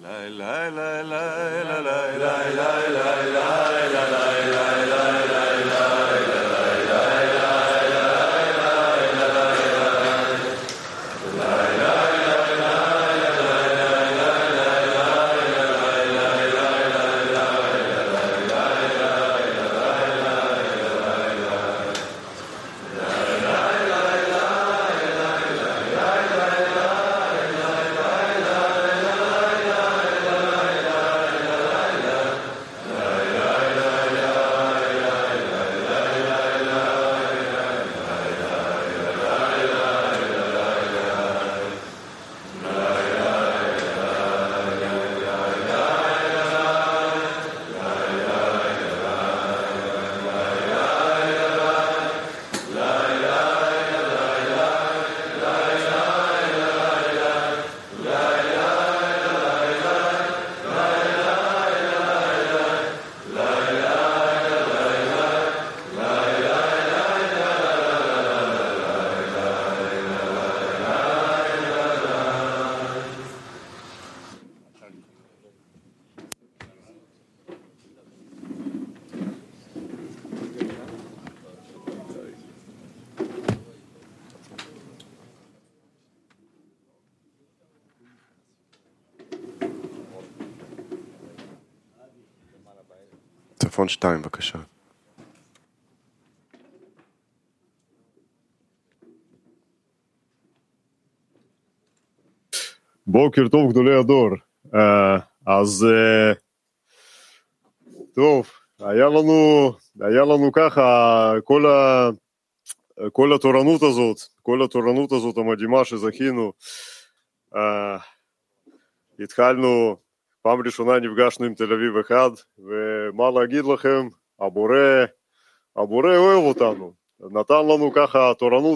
טלפון 2, בבקשה. בוקר טוב גדולי הדור. אז טוב, היה לנו ככה כל התורנות הזאת המדהימה שזכינו. התחלנו, פעם ראשונה נפגשנו עם תל אביב אחד, ומה להגיד לכם, הבורא אוהב אותנו, נתן לנו ככה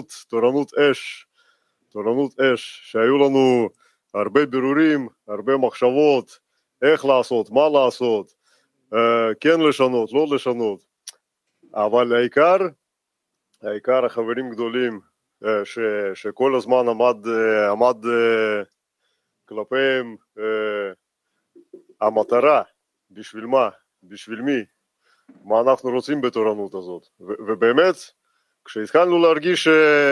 תורנות אש, שהיו לנו הרבה בירורים, הרבה מחשבות, איך לעשות, מה לעשות, כן לשנות, לא לשנות, אבל העיקר החברים גדולים שכל הזמן עמד כלפיהם המטרה, בשביל מה, בשביל מי, מה אנחנו רוצים בתורנות הזאת, ובאמת כשהתחלנו להרגיש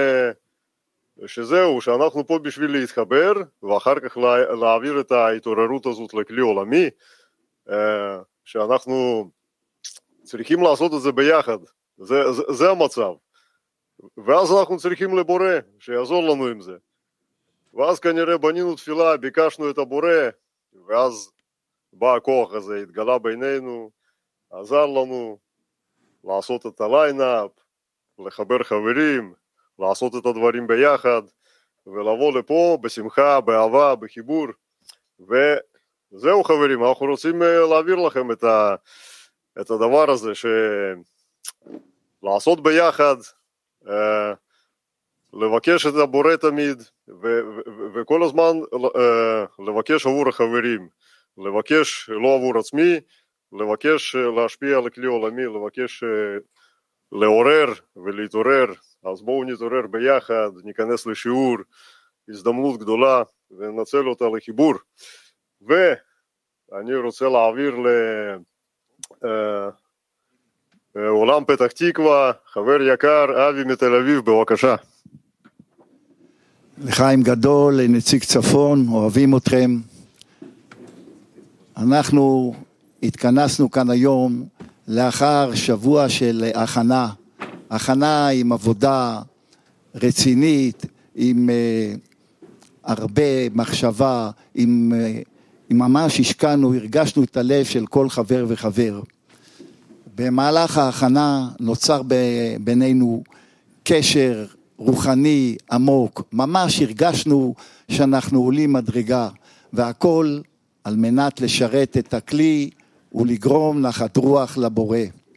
שזהו, שאנחנו פה בשביל להתחבר ואחר כך להעביר את ההתעוררות הזאת לכלי עולמי, שאנחנו צריכים לעשות את זה ביחד, זה המצב, ואז אנחנו צריכים לבורא שיעזור לנו עם זה, ואז כנראה בנינו תפילה, ביקשנו את הבורא, ואז בא הכוח הזה, התגלה בינינו, עזר לנו לעשות את הליינאפ, לחבר חברים, לעשות את הדברים ביחד, ולבוא לפה בשמחה, באהבה, בחיבור, וזהו חברים, אנחנו רוצים להעביר לכם את הדבר הזה, לעשות ביחד, לבקש את הבורא תמיד, וכל הזמן לבקש עבור החברים, לבקש לא עבור עצמי, לבקש להשפיע על הכלי עולמי, לבקש לעורר ולהתעורר. אז בואו נתעורר ביחד, ניכנס לשיעור, הזדמנות גדולה וננצל אותה לחיבור. ואני רוצה להעביר לעולם פתח תקווה, חבר יקר אבי מתל אביב, בבקשה. לחיים גדול, לנציג צפון, אוהבים אתכם. אנחנו התכנסנו כאן היום לאחר שבוע של הכנה עם עבודה רצינית, עם הרבה מחשבה, עם ממש השקענו, הרגשנו את הלב של כל חבר וחבר. במהלך ההכנה נוצר בינינו קשר רוחני עמוק, ממש הרגשנו שאנחנו עולים מדרגה, והכל על מנת לשרת את הכלי ולגרום נחת רוח לבורא.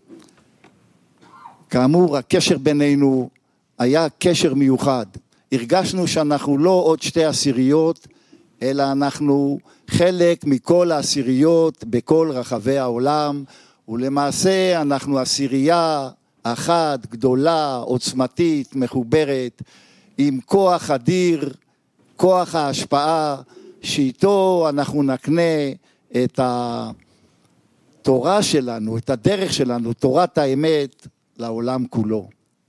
כאמור, הקשר בינינו היה קשר מיוחד. הרגשנו שאנחנו לא עוד שתי עשיריות, אלא אנחנו חלק מכל העשיריות בכל רחבי העולם, ולמעשה אנחנו עשירייה אחת, גדולה, עוצמתית, מחוברת, עם כוח אדיר, כוח ההשפעה שאיתו אנחנו נקנה את התורה שלנו, את הדרך שלנו, תורת האמת לעולם כולו.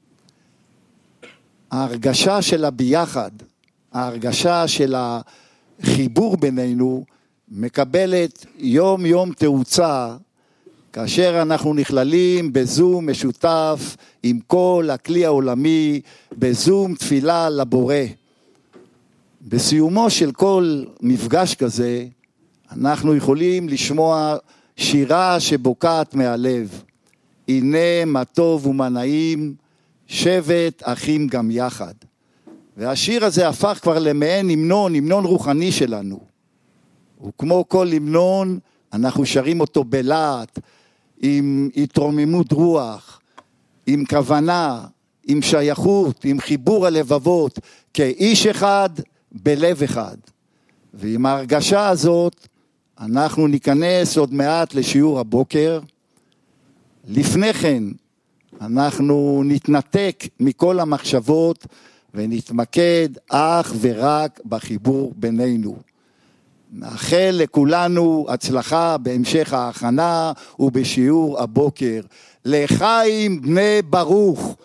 ההרגשה של הביחד, ההרגשה של החיבור בינינו, מקבלת יום יום תאוצה, כאשר אנחנו נכללים בזום משותף עם כל הכלי העולמי, בזום תפילה לבורא. בסיומו של כל מפגש כזה, אנחנו יכולים לשמוע שירה שבוקעת מהלב. הנה מה טוב ומה נעים, שבת אחים גם יחד. והשיר הזה הפך כבר למעין המנון רוחני שלנו. וכמו כל המנון, אנחנו שרים אותו בלהט, עם התרוממות רוח, עם כוונה, עם שייכות, עם חיבור הלבבות, כאיש אחד בלב אחד. ועם ההרגשה הזאת, אנחנו ניכנס עוד מעט לשיעור הבוקר. לפני כן, אנחנו נתנתק מכל המחשבות, ונתמקד אך ורק בחיבור בינינו. נאחל לכולנו הצלחה בהמשך ההכנה ובשיעור הבוקר. לחיים בני ברוך.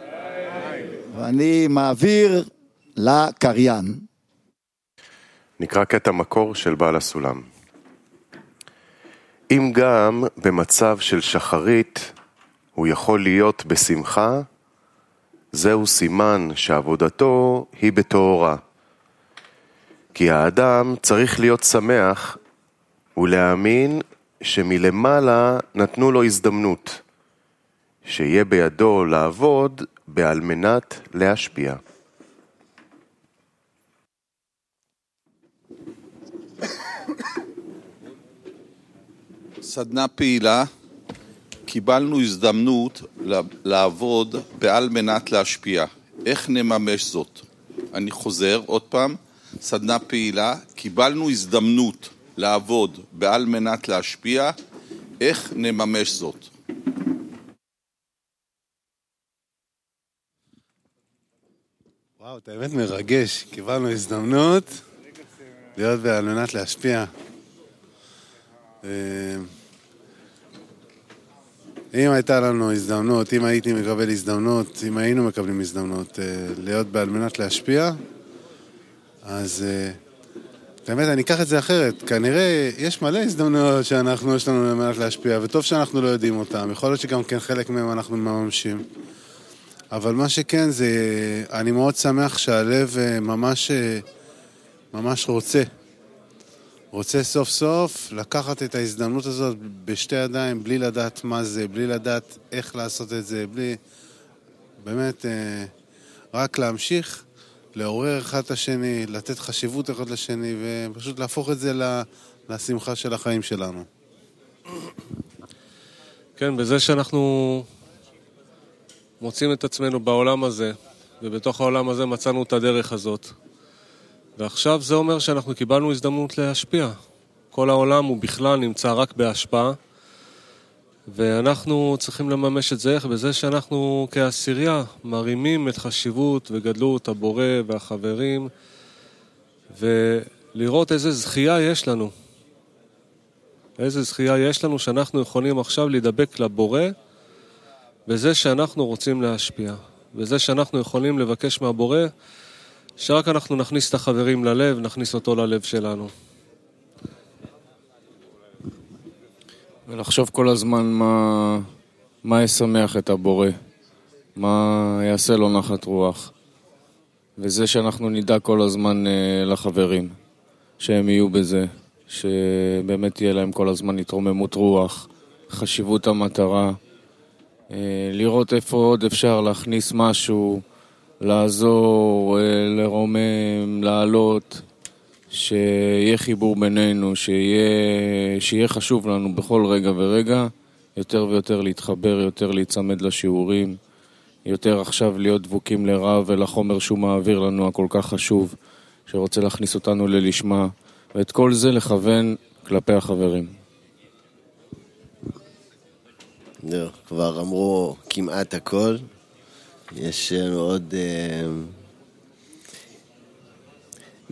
ואני מעביר לקריין. נקרא קטע מקור של בעל הסולם. אם גם במצב של שחרית הוא יכול להיות בשמחה, זהו סימן שעבודתו היא בתאורה. כי האדם צריך להיות שמח ולהאמין שמלמעלה נתנו לו הזדמנות, שיהיה בידו לעבוד על מנת להשפיע. סדנה פעילה, קיבלנו הזדמנות לעבוד על מנת להשפיע. איך נממש זאת? אני חוזר עוד פעם, סדנה פעילה, קיבלנו הזדמנות לעבוד על מנת להשפיע. איך נממש זאת? וואו, אתה באמת מרגש. קיבלנו הזדמנות להיות על מנת להשפיע. אם הייתה לנו הזדמנות, אם הייתי מקבל הזדמנות, אם היינו מקבלים הזדמנות להיות על מנת להשפיע, אז באמת אני אקח את זה אחרת. כנראה יש מלא הזדמנויות יש לנו על מנת להשפיע, וטוב שאנחנו לא יודעים אותם. יכול להיות שגם כן חלק מהם אנחנו מממשים. אבל מה שכן זה, אני מאוד שמח שהלב ממש רוצה סוף סוף לקחת את ההזדמנות הזאת בשתי ידיים, בלי לדעת מה זה, בלי לדעת איך לעשות את זה, בלי באמת רק להמשיך, לעורר אחד את השני, לתת חשיבות אחד לשני, ופשוט להפוך את זה לשמחה של החיים שלנו. כן, בזה שאנחנו מוצאים את עצמנו בעולם הזה, ובתוך העולם הזה מצאנו את הדרך הזאת. ועכשיו זה אומר שאנחנו קיבלנו הזדמנות להשפיע. כל העולם הוא בכלל נמצא רק בהשפעה, ואנחנו צריכים לממש את זה איך? בזה שאנחנו כעשירייה מרימים את חשיבות וגדלות הבורא והחברים, ולראות איזה זכייה יש לנו. איזה זכייה יש לנו שאנחנו יכולים עכשיו להידבק לבורא, בזה שאנחנו רוצים להשפיע. בזה שאנחנו יכולים לבקש מהבורא, שרק אנחנו נכניס את החברים ללב, נכניס אותו ללב שלנו. ולחשוב כל הזמן מה ישמח את הבורא, מה יעשה לו נחת רוח. וזה שאנחנו נדע כל הזמן לחברים, שהם יהיו בזה, שבאמת תהיה להם כל הזמן התרוממות רוח, חשיבות המטרה, לראות איפה עוד אפשר להכניס משהו, לעזור, לרומם, לעלות, שיהיה חיבור בינינו, שיהיה חשוב לנו בכל רגע ורגע, יותר ויותר להתחבר, יותר להצמד לשיעורים, יותר עכשיו להיות דבוקים לרב ולחומר שהוא מעביר לנו הכל כך חשוב, שרוצה להכניס אותנו ללשמה, ואת כל זה לכוון כלפי החברים. כבר אמרו כמעט הכל. יש עוד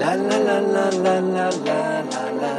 La la la la la la la la la.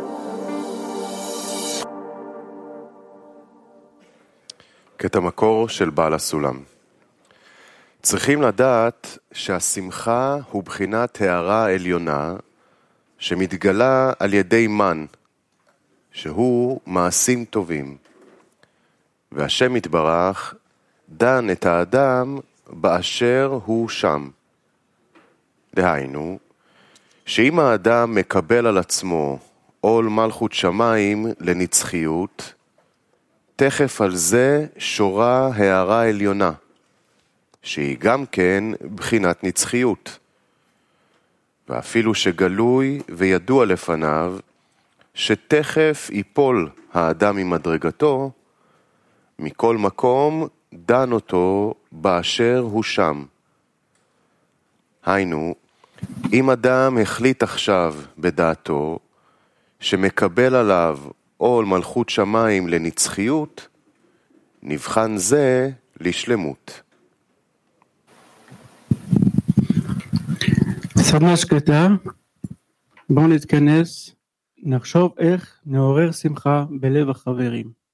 קטע מקור של בעל הסולם. צריכים לדעת שהשמחה הוא בחינת הערה עליונה שמתגלה על ידי מן, שהוא מעשים טובים. והשם יתברך דן את האדם באשר הוא שם. דהיינו, שאם האדם מקבל על עצמו עול מלכות שמיים לנצחיות, תכף על זה שורה הערה עליונה, שהיא גם כן בחינת נצחיות. ואפילו שגלוי וידוע לפניו, שתכף ייפול האדם ממדרגתו, מכל מקום דן אותו באשר הוא שם. היינו, אם אדם החליט עכשיו בדעתו, שמקבל עליו עול מלכות שמיים לנצחיות, נבחן זה לשלמות. סדנה שקטה, בואו נתכנס, נחשוב איך נעורר שמחה בלב החברים.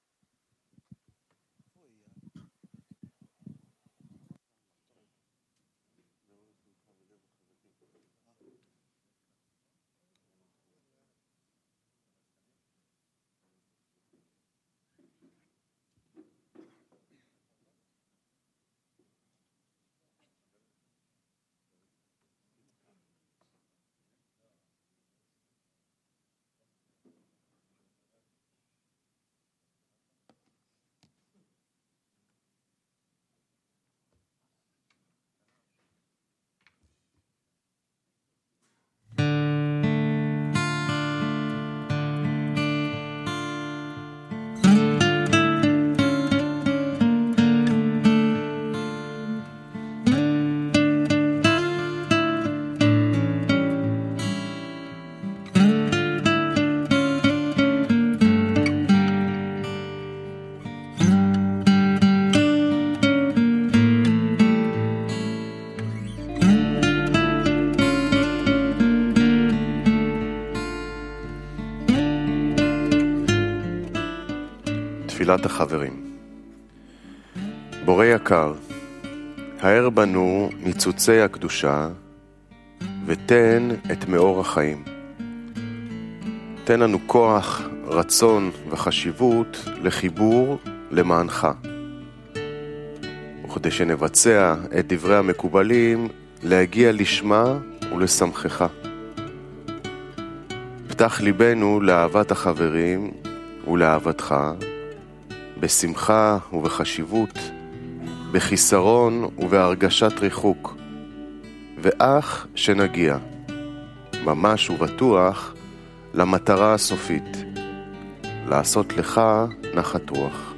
תפילת החברים. בורא יקר, האר בנו ניצוצי הקדושה ותן את מאור החיים. תן לנו כוח, רצון וחשיבות לחיבור למענך. וכדי שנבצע את דברי המקובלים, להגיע לשמה ולשמחך. פתח ליבנו לאהבת החברים ולאהבתך, בשמחה ובחשיבות, בחיסרון ובהרגשת ריחוק, ואך שנגיע, ממש ובטוח, למטרה הסופית, לעשות לך נחת רוח.